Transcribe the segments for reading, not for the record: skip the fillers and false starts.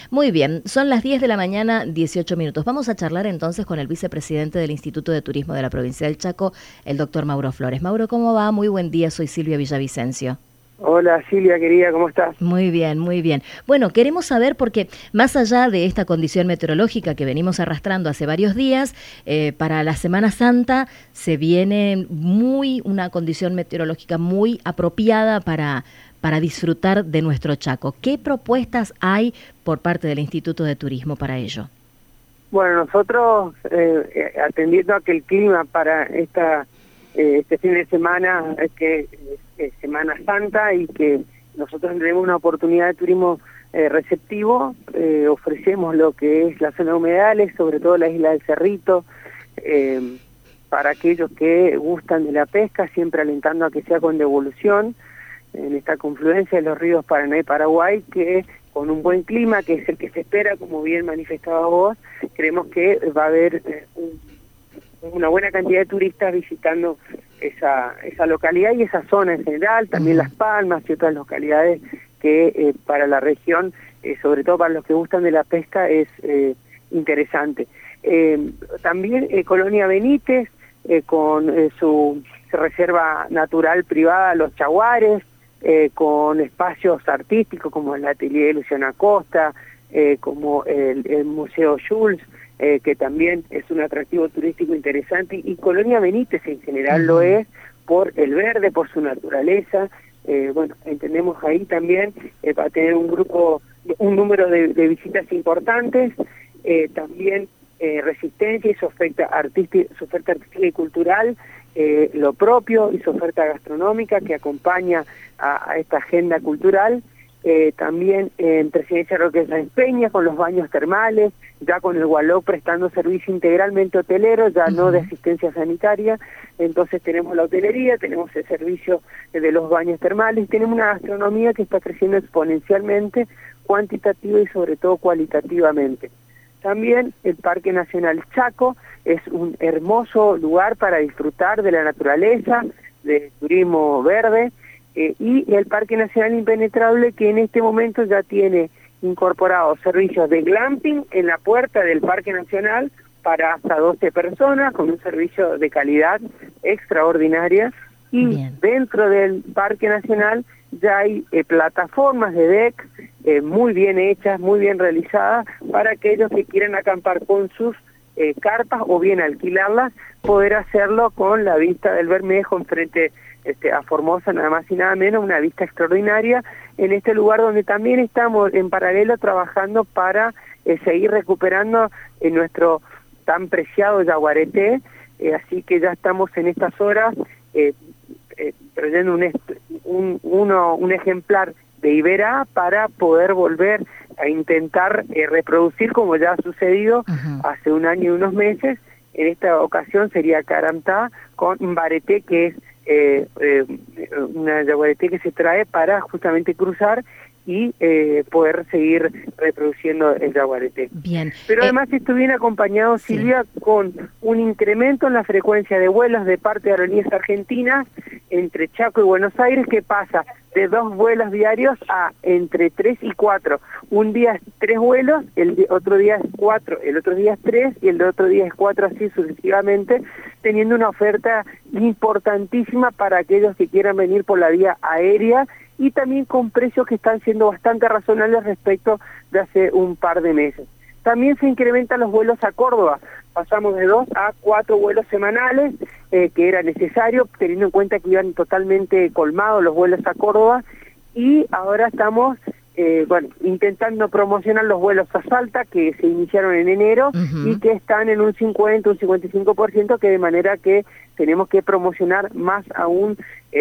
Muy bien, son las 10 de la mañana, 18 minutos. Vamos a charlar entonces con el vicepresidente del Instituto de Turismo de la provincia del Chaco, el doctor Mauro Flores. Mauro, ¿cómo va? Muy buen día, soy Silvia Villavicencio. Hola Silvia, querida, ¿cómo estás? Muy bien, muy bien. Bueno, queremos saber porque más allá de esta condición meteorológica que venimos arrastrando hace varios días, para la Semana Santa se viene una condición meteorológica muy apropiada para disfrutar de nuestro Chaco. ¿Qué propuestas hay por parte del Instituto de Turismo para ello? Bueno, nosotros atendiendo a que el clima para este fin de semana es Semana Santa y que nosotros tenemos una oportunidad de turismo receptivo, ofrecemos lo que es la zona de humedales, sobre todo la isla del Cerrito, para aquellos que gustan de la pesca, siempre alentando a que sea con devolución, en esta confluencia de los ríos Paraná y Paraguay, que con un buen clima, que es el que se espera, como bien manifestaba vos, creemos que va a haber una buena cantidad de turistas visitando esa localidad y esa zona en general, también Las Palmas y otras localidades que para la región, sobre todo para los que gustan de la pesca, es interesante. También Colonia Benítez, con su reserva natural privada, Los Chaguares, con espacios artísticos como el Atelier de Luciana Costa, como el Museo Jules, que también es un atractivo turístico interesante, y Colonia Benítez en general lo es por el verde, por su naturaleza. Bueno, entendemos ahí también va a tener un número de visitas importantes, también Resistencia y su oferta artística y cultural, lo propio y su oferta gastronómica que acompaña a esta agenda cultural. También en Presidencia Roque Sáenz Peña con los baños termales, ya con el Gualó prestando servicio integralmente hotelero, ya no de asistencia sanitaria. Entonces tenemos la hotelería, tenemos el servicio de los baños termales, tenemos una gastronomía que está creciendo exponencialmente, cuantitativa y sobre todo cualitativamente. También el Parque Nacional Chaco es un hermoso lugar para disfrutar de la naturaleza, de turismo verde, y el Parque Nacional Impenetrable, que en este momento ya tiene incorporados servicios de glamping en la puerta del Parque Nacional para hasta 12 personas, con un servicio de calidad extraordinaria, y dentro del Parque Nacional ya hay plataformas de deck muy bien hechas, muy bien realizadas, para aquellos que quieran acampar con sus carpas o bien alquilarlas, poder hacerlo con la vista del Bermejo enfrente a Formosa, nada más y nada menos, una vista extraordinaria en este lugar donde también estamos en paralelo trabajando para seguir recuperando nuestro tan preciado Yaguareté, así que ya estamos en estas horas trayendo un ejemplar de Iberá para poder volver a intentar reproducir, como ya ha sucedido hace un año y unos meses. En esta ocasión sería Carantá con Bareté, que es una yaguareté que se trae para justamente cruzar y poder seguir reproduciendo el yaguareté. Bien. Pero además esto viene acompañado, Silvia, con un incremento en la frecuencia de vuelos de parte de Aerolíneas Argentinas entre Chaco y Buenos Aires, que pasa de 2 vuelos diarios a entre 3 y 4. Un día es 3 vuelos, otro día es 4, el otro día es 3 y el otro día es 4, así sucesivamente, teniendo una oferta importantísima para aquellos que quieran venir por la vía aérea y también con precios que están siendo bastante razonables respecto de hace un par de meses. También se incrementan los vuelos a Córdoba, pasamos de 2 a 4 vuelos semanales, que era necesario, teniendo en cuenta que iban totalmente colmados los vuelos a Córdoba, y ahora estamos intentando promocionar los vuelos a Salta, que se iniciaron en enero, y que están en un 50, un 55%, que de manera que tenemos que promocionar más aún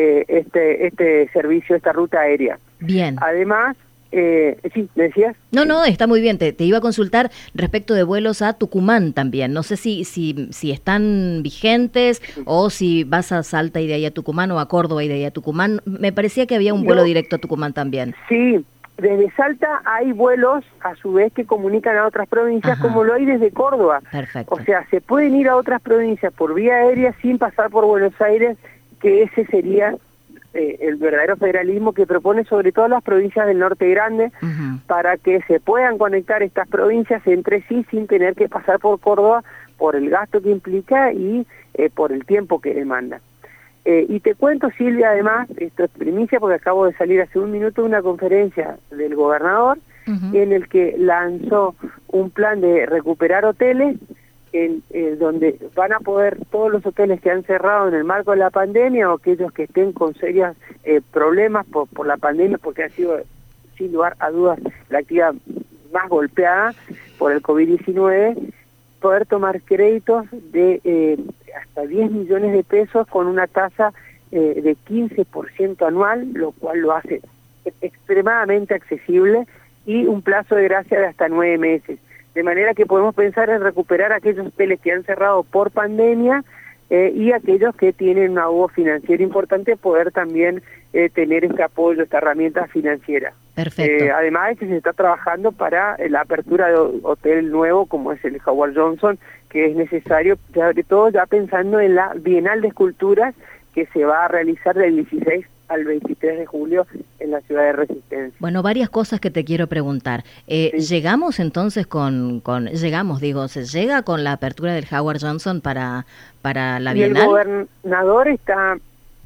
este servicio, esta ruta aérea. Bien. Además, sí, ¿me decías? No, está muy bien. Te iba a consultar respecto de vuelos a Tucumán también. No sé si están vigentes o si vas a Salta y de ahí a Tucumán o a Córdoba y de ahí a Tucumán. Me parecía que había un vuelo directo a Tucumán también. Sí, desde Salta hay vuelos a su vez que comunican a otras provincias, como lo hay desde Córdoba. Perfecto. O sea, se pueden ir a otras provincias por vía aérea sin pasar por Buenos Aires, que ese sería el verdadero federalismo que propone sobre todo las provincias del norte grande, para que se puedan conectar estas provincias entre sí sin tener que pasar por Córdoba, por el gasto que implica y por el tiempo que demanda. Y te cuento, Silvia, además, esto es primicia porque acabo de salir hace un minuto de una conferencia del gobernador en el que lanzó un plan de recuperar hoteles, donde van a poder todos los hoteles que han cerrado en el marco de la pandemia o aquellos que estén con serios problemas por la pandemia, porque ha sido, sin lugar a dudas, la actividad más golpeada por el COVID-19, poder tomar créditos de hasta 10 millones de pesos con una tasa de 15% anual, lo cual lo hace extremadamente accesible, y un plazo de gracia de hasta 9 meses. De manera que podemos pensar en recuperar aquellos hoteles que han cerrado por pandemia y aquellos que tienen un ahorro financiero importante, poder también tener este apoyo, esta herramienta financiera. Perfecto. Además, se está trabajando para la apertura de hotel nuevo, como es el Howard Johnson, que es necesario, sobre todo ya pensando en la Bienal de Esculturas, que se va a realizar del 16 al 23 de julio en la ciudad de Resistencia. Bueno, varias cosas que te quiero preguntar. Sí. ¿Llegamos entonces se llega con la apertura del Howard Johnson para la Bienal? Y el gobernador está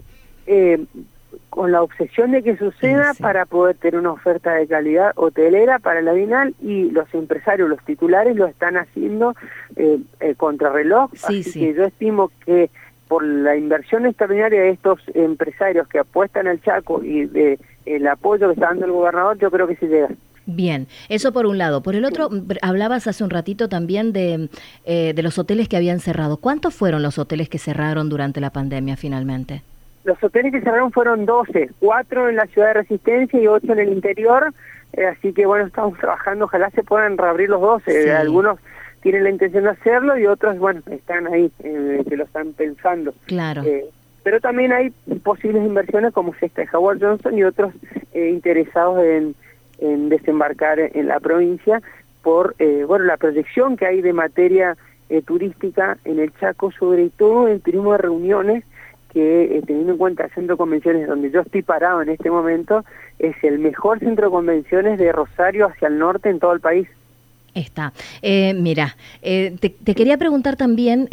con la obsesión de que suceda para poder tener una oferta de calidad hotelera para la Bienal, y los empresarios, los titulares lo están haciendo contrarreloj, así que yo estimo que por la inversión extraordinaria de estos empresarios que apuestan al Chaco y de el apoyo que está dando el gobernador, yo creo que sí llega. Bien, eso por un lado. Por el otro, hablabas hace un ratito también de los hoteles que habían cerrado. ¿Cuántos fueron los hoteles que cerraron durante la pandemia finalmente? Los hoteles que cerraron fueron 12, 4 en la ciudad de Resistencia y 8 en el interior, así que bueno, estamos trabajando, ojalá se puedan reabrir los 12, algunos tienen la intención de hacerlo y otros, bueno, están ahí, que lo están pensando. Claro. Pero también hay posibles inversiones como es esta de Howard Johnson y otros interesados en desembarcar en la provincia por bueno, la proyección que hay de materia turística en el Chaco, sobre todo en turismo de reuniones, que teniendo en cuenta el centro de convenciones donde yo estoy parado en este momento, es el mejor centro de convenciones de Rosario hacia el norte en todo el país. Está. Mira, te quería preguntar también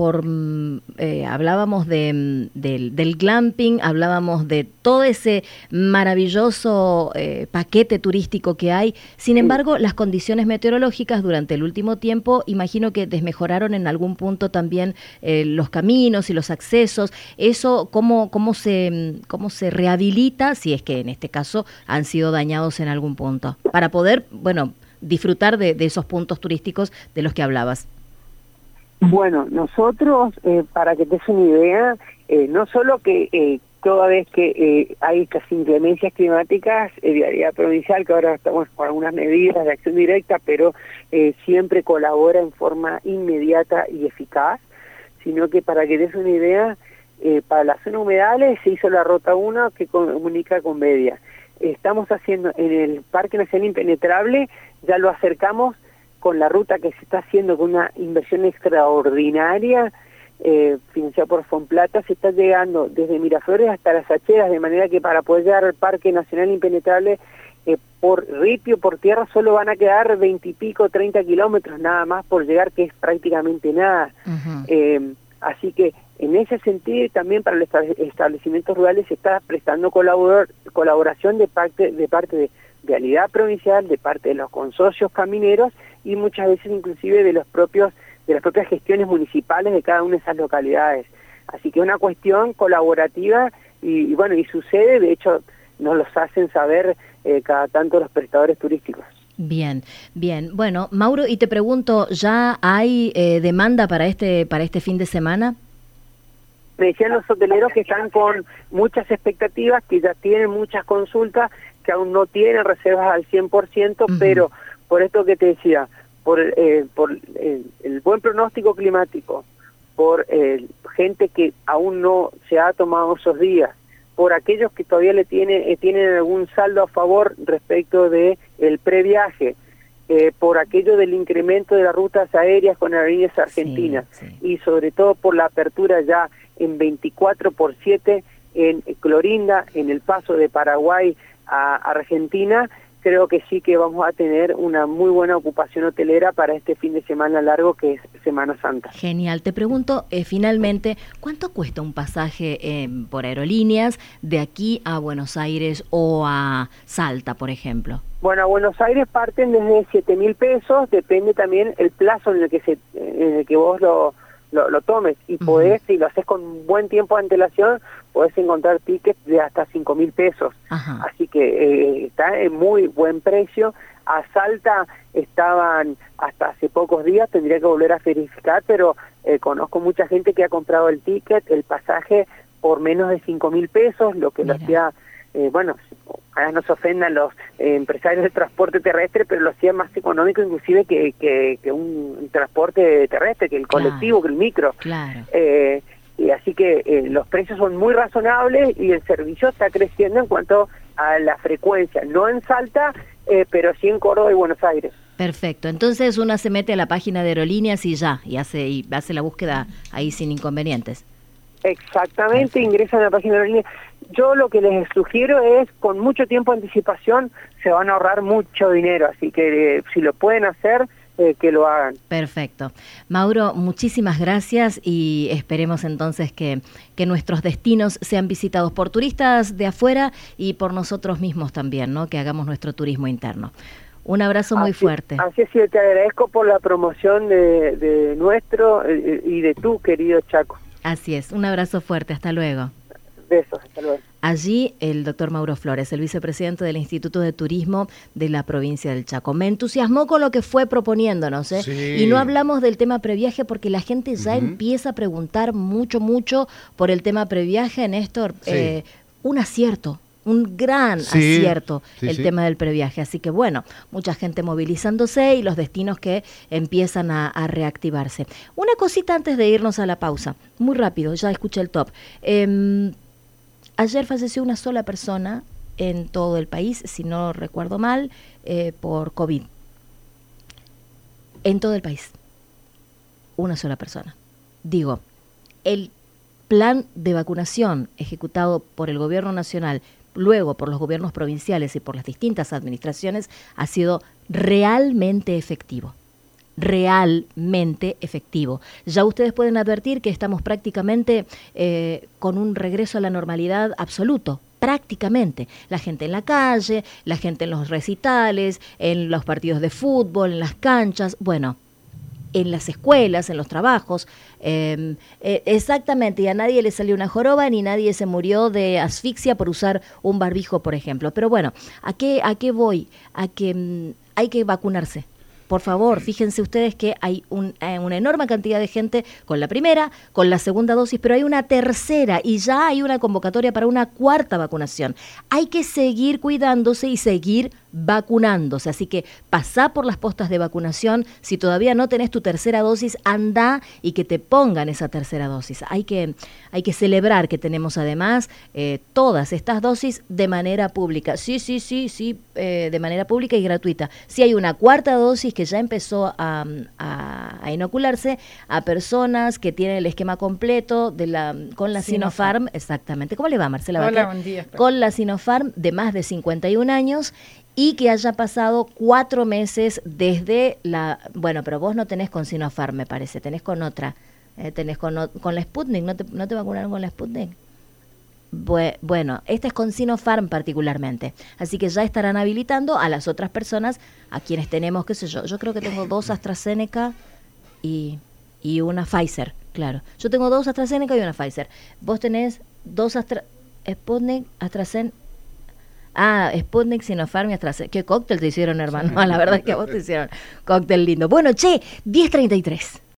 hablábamos del glamping, hablábamos de todo ese maravilloso paquete turístico que hay. Sin embargo, las condiciones meteorológicas durante el último tiempo, imagino que desmejoraron en algún punto también los caminos y los accesos. Eso, ¿cómo se rehabilita, si es que en este caso han sido dañados en algún punto? Para poder, bueno, disfrutar de esos puntos turísticos de los que hablabas. Bueno, nosotros, para que te des una idea, no solo que toda vez que hay estas inclemencias climáticas, Vialidad Provincial, que ahora estamos con algunas medidas de acción directa, pero siempre colabora en forma inmediata y eficaz, sino que para que te des una idea, para la zona humedales se hizo la Ruta 1 que comunica con Bedia. Estamos haciendo en el Parque Nacional Impenetrable, ya lo acercamos con la ruta que se está haciendo con una inversión extraordinaria, financiada por Fonplata, se está llegando desde Miraflores hasta Las Acheras, de manera que para poder llegar al Parque Nacional Impenetrable, por ripio, por tierra, solo van a quedar 20 y pico, 30 kilómetros nada más por llegar, que es prácticamente nada. Así que en ese sentido, también para los establecimientos rurales se está prestando colaboración de parte de Vialidad Provincial, de parte de los consorcios camineros y muchas veces inclusive de las propias gestiones municipales de cada una de esas localidades. Así que es una cuestión colaborativa y bueno, y sucede, de hecho nos los hacen saber cada tanto los prestadores turísticos. Bien. Bueno, Mauro, y te pregunto, ¿ya hay demanda para este fin de semana? Me decían los hoteleros que están con muchas expectativas, que ya tienen muchas consultas, que aún no tienen reservas al 100%, pero por esto que te decía, por el buen pronóstico climático, por gente que aún no se ha tomado esos días, por aquellos que todavía tienen algún saldo a favor respecto de el previaje, por aquello del incremento de las rutas aéreas con Aerolíneas Argentinas, y sobre todo por la apertura ya en 24/7 en Clorinda, en el paso de Paraguay a Argentina, creo que sí que vamos a tener una muy buena ocupación hotelera para este fin de semana largo que es Semana Santa. Genial. Te pregunto, finalmente, ¿cuánto cuesta un pasaje por aerolíneas de aquí a Buenos Aires o a Salta, por ejemplo? Bueno, a Buenos Aires parten desde 7.000 pesos, depende también el plazo en el que vos lo tomes, y podés, si lo haces con buen tiempo de antelación, podés encontrar tickets de hasta 5.000 pesos. Ajá. Así que está en muy buen precio. A Salta estaban hasta hace pocos días, tendría que volver a verificar, pero conozco mucha gente que ha comprado el ticket, el pasaje, por menos de 5.000 pesos, lo que lo hacía, bueno, ahora no se ofendan los empresarios del transporte terrestre, pero lo hacía más económico inclusive que un transporte terrestre, que el colectivo, que el micro. Claro. Y así que los precios son muy razonables y el servicio está creciendo en cuanto a la frecuencia, no en Salta, pero sí en Córdoba y Buenos Aires. Perfecto, entonces una se mete a la página de aerolíneas y hace la búsqueda ahí sin inconvenientes. Exactamente, ingresan a la página de aerolíneas. Yo lo que les sugiero es, con mucho tiempo de anticipación, se van a ahorrar mucho dinero, así que si lo pueden hacer, que lo hagan. Perfecto. Mauro, muchísimas gracias y esperemos entonces que nuestros destinos sean visitados por turistas de afuera y por nosotros mismos también, ¿no? Que hagamos nuestro turismo interno. Un abrazo muy fuerte. Así es, te agradezco por la promoción de nuestro y de tu querido Chaco. Así es, un abrazo fuerte, hasta luego. Besos, hasta luego. Allí el doctor Mauro Flores, el vicepresidente del Instituto de Turismo de la provincia del Chaco. Me entusiasmó con lo que fue proponiéndonos, ¿eh? Sí. Y no hablamos del tema previaje porque la gente ya empieza a preguntar mucho por el tema previaje, Néstor. Sí. Un acierto. Un gran acierto el tema del previaje. Así que bueno, mucha gente movilizándose y los destinos que empiezan a reactivarse. Una cosita antes de irnos a la pausa, muy rápido, ya escuché el top. Ayer falleció una sola persona en todo el país, si no recuerdo mal, por COVID. En todo el país. Una sola persona. Digo, el plan de vacunación ejecutado por el gobierno nacional, luego por los gobiernos provinciales y por las distintas administraciones, ha sido realmente efectivo. Realmente efectivo. Ya ustedes pueden advertir que estamos prácticamente con un regreso a la normalidad absoluto. Prácticamente. La gente en la calle, la gente en los recitales, en los partidos de fútbol, en las canchas, bueno, en las escuelas, en los trabajos, exactamente, y a nadie le salió una joroba ni nadie se murió de asfixia por usar un barbijo, por ejemplo. Pero bueno, ¿a qué voy? A que hay que vacunarse. Por favor, fíjense ustedes que hay una enorme cantidad de gente con la primera, con la segunda dosis, pero hay una tercera y ya hay una convocatoria para una cuarta vacunación. Hay que seguir cuidándose y seguir vacunándose. Así que pasá por las postas de vacunación. Si todavía no tenés tu tercera dosis, anda y que te pongan esa tercera dosis. Hay que celebrar que tenemos además todas estas dosis de manera pública. Sí, de manera pública y gratuita. Sí hay una cuarta dosis que ya empezó a inocularse a personas que tienen el esquema completo con la Sinopharm. Exactamente. ¿Cómo le va, Marcela? Hola, buen día. Con la Sinopharm de más de 51 años y que haya pasado 4 meses desde bueno, pero vos no tenés con Sinopharm, me parece, tenés con otra, tenés con la Sputnik, ¿no te vacunaron con la Sputnik? Bueno, esta es con Sinopharm particularmente, así que ya estarán habilitando a las otras personas, a quienes tenemos, qué sé yo creo que tengo 2 AstraZeneca y una Pfizer, claro. Yo tengo 2 AstraZeneca y una Pfizer. Vos tenés 2 Sputnik, AstraZeneca. Sputnik, Sinopharm y AstraZeneca. ¿Qué cóctel te hicieron, hermano? La verdad es que a vos te hicieron cóctel lindo. Bueno, 10:33.